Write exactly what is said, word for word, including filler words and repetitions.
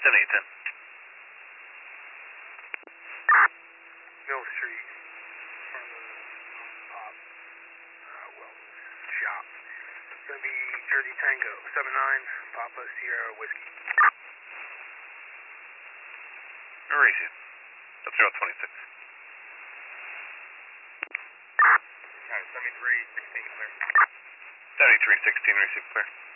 seventy-eight ten. Mill Street, front of the pop, uh, Wellness shop. It's going to be Jersey Tango, seven nine, Papa Sierra Whiskey. Mauricio. That's Route twenty-six. Alright, seventy-three sixteen clear. seventy-three sixteen, receive clear.